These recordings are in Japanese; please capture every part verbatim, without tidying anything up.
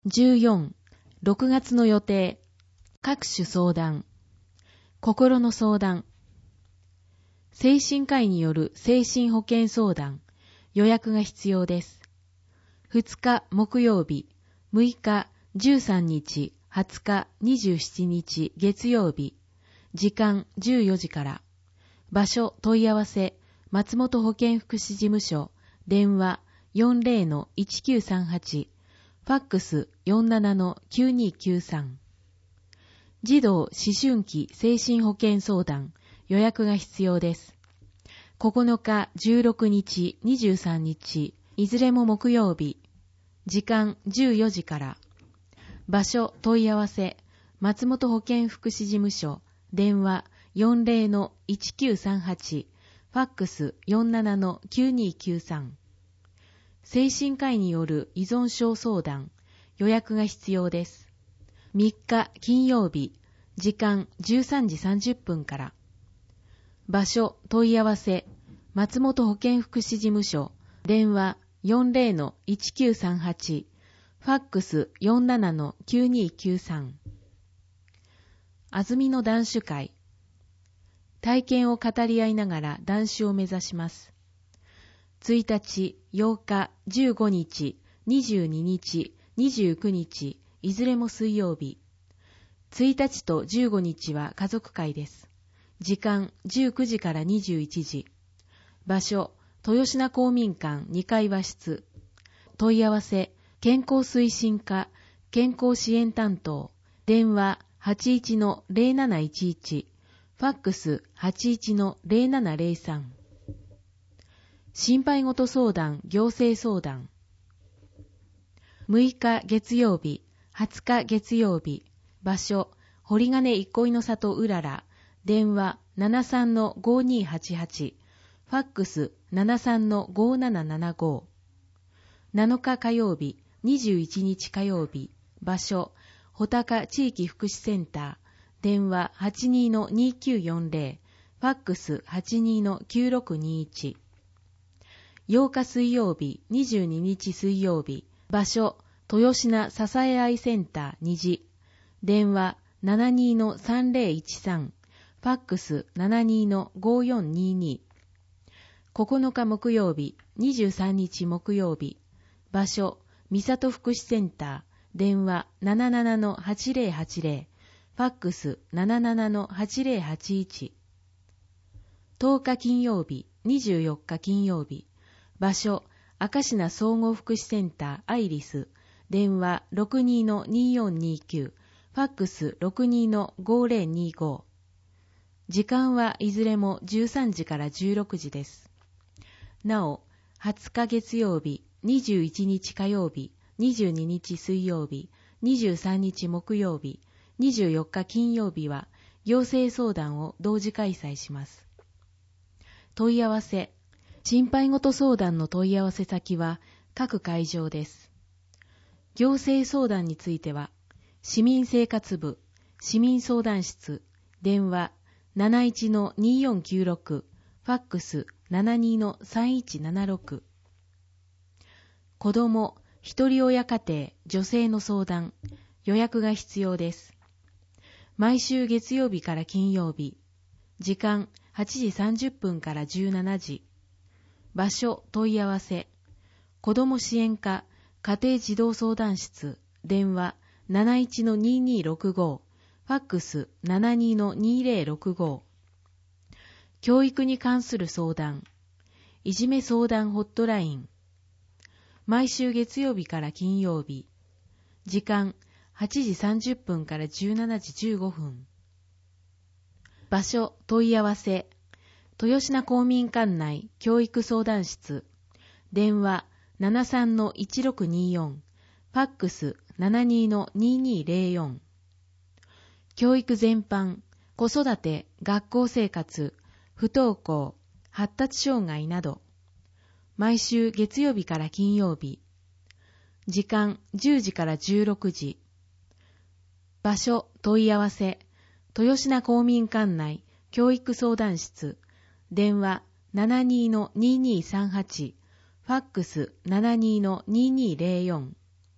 じゅうよん、ろくがつの予定。各種相談。心の相談。精神科医による精神保健相談。予約が必要です。ふつか木曜日、むいか、じゅうさんにち、はつか、にじゅうしちにち月曜日。時間じゅうよじから。場所問い合わせ、松本保健福祉事務所。電話 よんじゅうのいちきゅうさんはち。ファックス よんじゅうななのきゅうにきゅうさん。児童思春期精神保健相談。予約が必要です。ここのか、じゅうろくにち、にじゅうさんにち、いずれも木曜日。時間じゅうよじから。場所問い合わせ、松本保健福祉事務所。電話 よんじゅうのいちきゅうさんはち。ファックス よんじゅうななのきゅうにきゅうさん。精神科医による依存症相談。予約が必要です。みっか金曜日。時間じゅうさんじさんじゅっぷんから。場所問い合わせ、松本保健福祉事務所。電話 よんじゅうのいちきゅうさんはち。ファックス よんじゅうななのきゅうにきゅうさん。あずみの談酒会。体験を語り合いながら談酒を目指します。ついたち、ようか、じゅうごにち、にじゅうににち、にじゅうくにち、いずれも水曜日。ついたちとじゅうごにちは家族会です。時間じゅうくじからにじゅういちじ。場所、豊品公民館にかい和室。問い合わせ、健康推進課、健康支援担当。電話 はちいちのぜろなないちいち。ファックス はちいちのぜろななぜろさん。心配事相談、行政相談。むいか月曜日、はつか月曜日。場所、堀金憩いの里うらら。電話 ななさんのごにはちはち。ファックス ななさんのごななななご。なのか火曜日、にじゅういちにち火曜日。場所、穂高地域福祉センター。電話 はちにのにきゅうよんぜろ。ファックス はちにのきゅうろくにいち。ようか水曜日、にじゅうににち水曜日。場所、豊品支え合いセンターにじ。電話 ななにのさんぜろいちさん。ファックス ななにのごよんにに。ここのか木曜日、にじゅうさんにち木曜日。場所、三里福祉センター。電話 ななななのはちぜろはちぜろ。ファックス ななななのはちぜろはちいち。とおか金曜日、にじゅうよっか金曜日。場所、明石名総合福祉センターアイリス。電話 ろくにのによんにきゅう。ファックス ろくにのごぜろにご。時間はいずれもじゅうさんじからじゅうろくじです。なお、はつか月曜日、にじゅういちにち火曜日、にじゅうににち水曜日、にじゅうさんにち木曜日、にじゅうよっか金曜日は行政相談を同時開催します。問い合わせ、心配事相談の問い合わせ先は各会場です。行政相談については、市民生活部、市民相談室、電話 なないちのによんきゅうろく、ファックス ななにのさんいちななろく。子ども、一人親家庭、女性の相談、予約が必要です。毎週月曜日から金曜日、時間はちじさんじゅっぷんからじゅうしちじ。場所問い合わせ、子ども支援課家庭児童相談室、電話 なないちのににろくご、ファックス ななにのにぜろろくご。教育に関する相談、いじめ相談ホットライン。毎週月曜日から金曜日、時間はちじさんじゅっぷんからじゅうしちじじゅうごふん。場所問い合わせ、豊品公民館内教育相談室、電話 ななさんのいちろくによん、ファックス ななにのににぜろよん。教育全般、子育て、学校生活、不登校、発達障害など、毎週月曜日から金曜日、時間じゅうじからじゅうろくじ。場所問い合わせ、豊品公民館内教育相談室、電話 ななにのににさんはち、ファックス ななにのににぜろよん。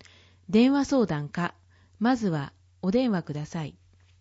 電話相談か、まずはお電話ください。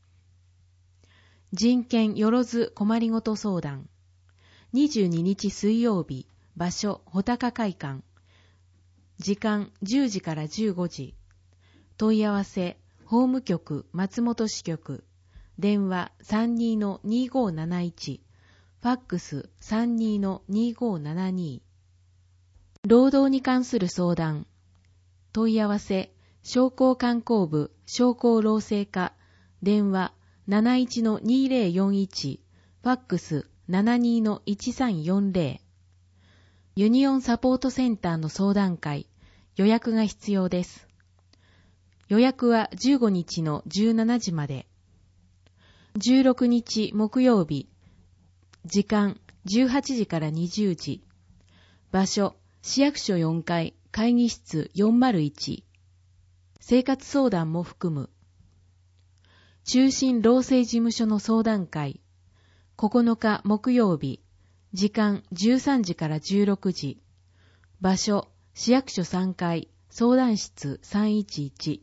人権よろず困りごと相談。にじゅうににち水曜日、場所、穂高会館。時間じゅうじからじゅうごじ。問い合わせ、法務局松本支局。電話 さんにーのにーごーなないち。ファックス さんにーのにーごーななに。労働に関する相談。問い合わせ、商工観光部商工労政課。電話 なないちのにーぜろよんいち。ファックス ななにーのいちさんよんぜろ。ユニオンサポートセンターの相談会。予約が必要です。予約はじゅうごにちのじゅうしちじまで。じゅうろくにち木曜日。時間じゅうはちじからにじゅうじ。場所、市役所よんかい、会議室よんまるいち。生活相談も含む。中心労政事務所の相談会。ここのか木曜日。時間じゅうさんじからじゅうろくじ。場所、市役所さんかい、相談室さんいちいち。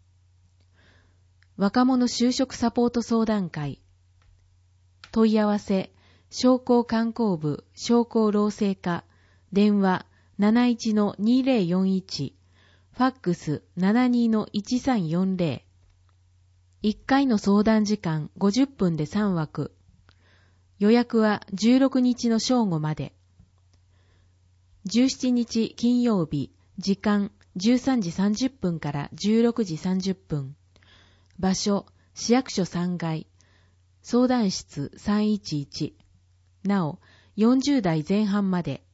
若者就職サポート相談会。問い合わせ、商工観光部商工労政課。電話 なないちのにーぜろよんいち。ファックス ななにーのいちさんよんぜろ。いっかいの相談時間ごじゅっぷんでさんわく。予約はじゅうろくにちの正午まで。じゅうしちにち金曜日、時間じゅうさんじさんじゅっぷんからじゅうろくじさんじゅっぷん。場所、市役所さんがい、相談室さんいちいち。なお、よんじゅうだいぜん半まで。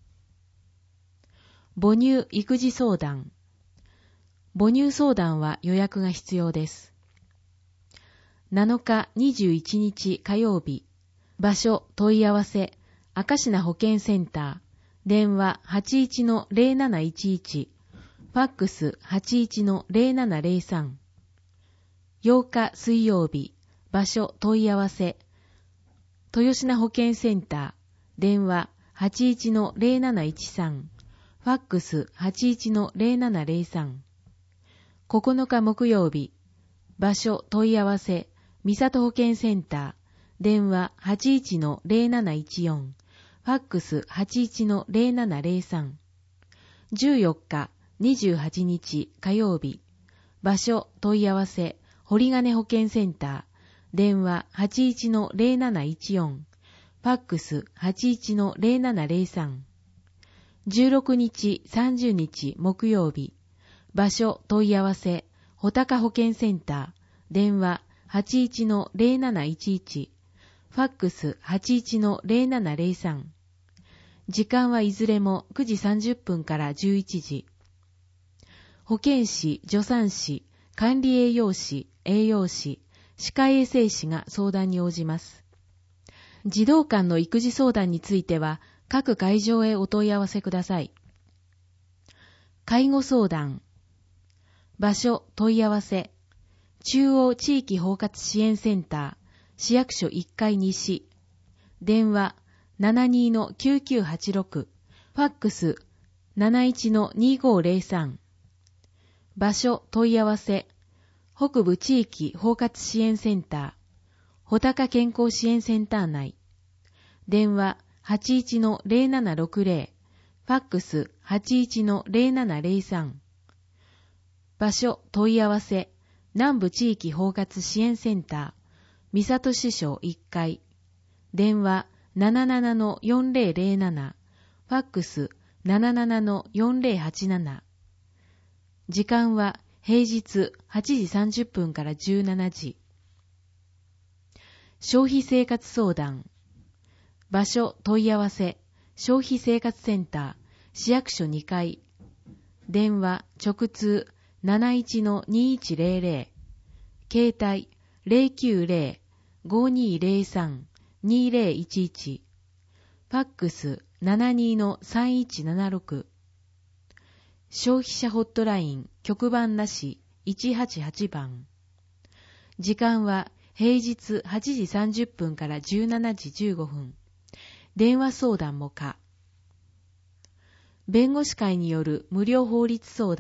母乳育児相談。母乳相談は予約が必要です。なのかにじゅういちにち火曜日。場所、問い合わせ、明石名保健センター。電話 はちいちのぜろなないちいち。ファックス はちいちのぜろななぜろさん。ようか水曜日。場所、問い合わせ、豊品保健センター。電話 はちいちのぜろなないちさん。ファックス はちいちのぜろななぜろさん。ここのか木曜日。場所、問い合わせ、三里保健センター。電話 はちいちのぜろなないちよん。ファックス はちいちのぜろななぜろさん。じゅうよっか、にじゅうはちにち火曜日。場所、問い合わせ、堀金保健センター。電話 はちいちのぜろなないちよん。ファックス はちいちのぜろななぜろさん。じゅうろくにちさんじゅうにち木曜日。場所、問い合わせ、穂高保健センター。電話 はちいちのぜろなないちいち。ファックス はちいちのぜろななぜろさん。時間はいずれもくじさんじゅっぷんからじゅういちじ。保健師、助産師、管理栄養士、栄養士、歯科衛生士が相談に応じます。児童間の育児相談については、各会場へお問い合わせください。介護相談。場所、問い合わせ。中央地域包括支援センター、市役所いっかい西。電話 ななにーのきゅうきゅうはちろく。ファックス なないちのにーごーぜろさん。場所、問い合わせ。北部地域包括支援センター、穂高健康支援センター内。電話 はちいちのぜろななろくぜろ。ファックス はちいちのぜろななぜろさん。場所、問い合わせ。南部地域包括支援センター、三郷支所いっかい。電話 ななななのよんぜろぜろなな。ファックス ななななのよんぜろはちなな。時間は平日はちじさんじゅっぷんからじゅうしちじ。消費生活相談。場所、問い合わせ、消費生活センター、市役所にかい。電話、直通 なないちのにいちぜろぜろ。携帯 ゼロきゅうぜろ ごにぜろさん にぜろいちいち。ファックス ななにーのさんいちななろく。消費者ホットライン局番なしいちはちはちばん。時間は平日はちじさんじゅっぷんからじゅうしちじじゅうごふん。電話相談も可。弁護士会による無料法律相談、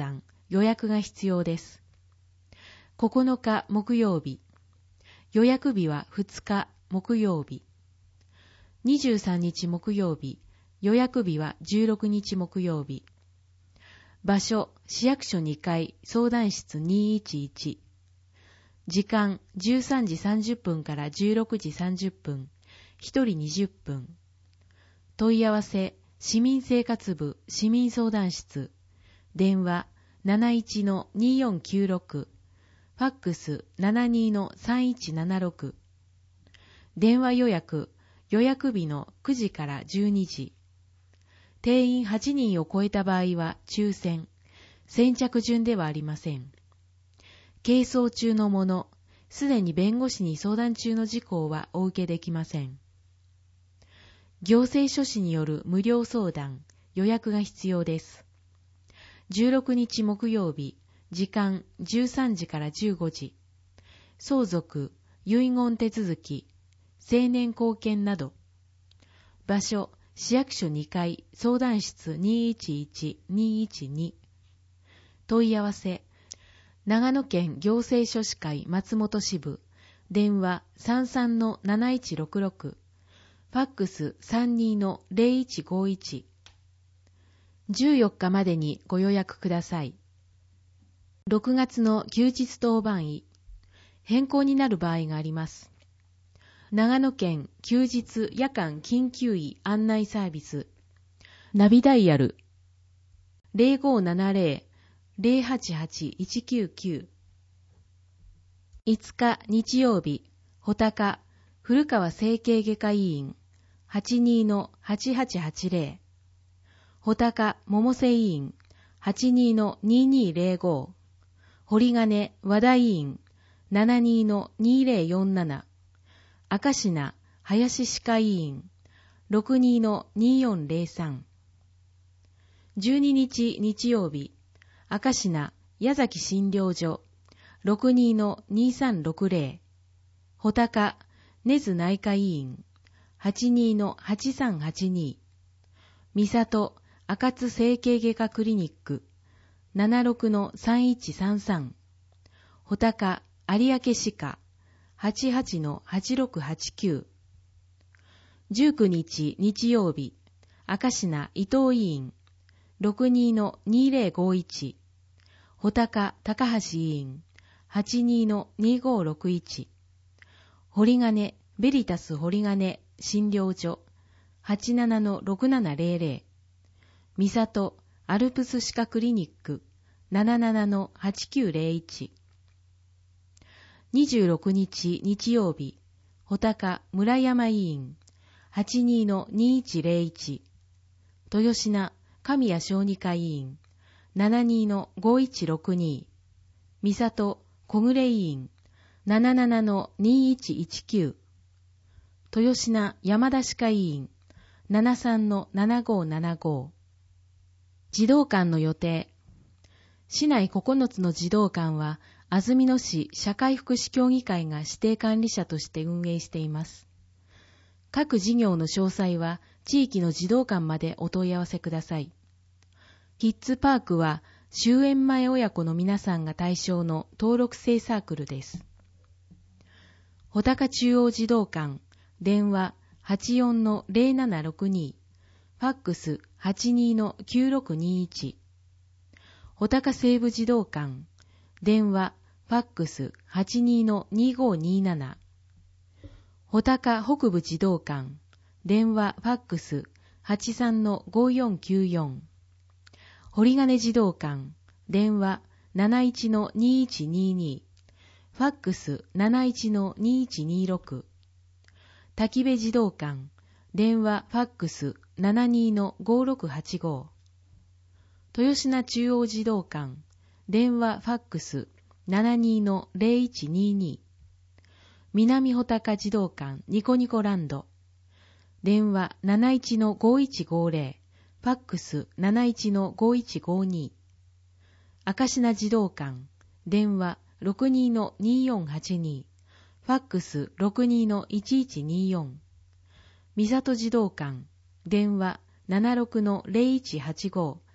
予約が必要です。ここのか木曜日。予約日はふつか木曜日。にじゅうさんにち木曜日。予約日はじゅうろくにち木曜日。場所、市役所にかい、相談室にひゃくじゅういち。時間、じゅうさんじさんじゅっぷんからじゅうろくじさんじゅっぷん。ひとりにじゅっぷん。問い合わせ、市民生活部市民相談室。電話 なないちのによんきゅうろく。ファックス ななにのさんいちななろく。電話予約、予約日のくじからじゅうにじ。定員はちにんを超えた場合は抽選。先着順ではありません。係争中のもの、すでに弁護士に相談中の事項はお受けできません。行政書士による無料相談、予約が必要です。じゅうろくにち木曜日、時間じゅうさんじからじゅうごじ。相続、遺言手続き、成年後見など。場所、市役所にかい、相談室にひゃくじゅういち、にひゃくじゅうに。問い合わせ、長野県行政書士会松本支部、電話 さんさんのなないちろくろく。ファックス さんにのぜろいちごいち。じゅうよっかまでにご予約ください。ろくがつの休日当番医。変更になる場合があります。長野県休日夜間緊急医案内サービス。ナビダイヤル ゼロごーななぜろ ゼロはちはちいちきゅうきゅう。いつか日曜日、穂高古川整形外科医院 はちにのはちはちはちぜろ。穂高百瀬医院 はちにのににぜろご。堀金和田医院 ななにのにぜろよんなな。赤品林歯科医院 ろくにのによんぜろさん。じゅうににち日曜日、赤品矢崎診療所 ろくにのにさんろくぜろ。穂高根津内科医院 はちにのはちさんはちに。三里赤津整形外科クリニック ななろくのさんいちさんさん。穂高有明歯科 はちはちのはちろくはちきゅう。じゅうくにち日曜日、赤品伊藤医院 ろくにのにぜろごいち。穂高高橋医院 はちにのにごろくいち。堀金ベリタス堀金診療所 はちななのろくななぜろぜろ。三里アルプス歯科クリニック なななのはちきゅうぜろいち。にじゅうろくにち日曜日、穂高村山医院 はちにのにいちぜろいち。豊品神谷小児科医院 ななにのごいちろくに。三里小暮医院 なななのにいちいちきゅう。豊品山田歯科医院 ななさんのななごななご。児童館の予定。市内ここのつの児童館は安曇野市社会福祉協議会が指定管理者として運営しています。各事業の詳細は地域の児童館までお問い合わせください。キッズパークは終園前親子の皆さんが対象の登録制サークルです。穂高中央児童館、電話 はちよんのぜろななろくに。ファックス はちにのきゅうろくにいち。穂高西部児童館、電話、ファックス はちにのにごになな。穂高北部児童館、電話、ファックス はちさんのごよんきゅうよん。堀金児童館、電話 なないちのにいちにに。ファックス なないちのにいちにろく。滝部児童館、電話、ファックス ななにのごろくはちご。豊品中央児童館、電話、ファックス ななにのぜろいちにに。南穂高児童館ニコニコランド、電話 なないちのごいちごぜろ。ファックス なないちのごいちごに。赤品児童館、電話 ろくにのによんはちに。ファックス ろくにのいちいちによん。三里児童館、電話 ななろくのぜろいちはちご。フ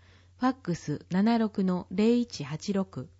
ファックス ななじゅうろくのゼロいちはちろく、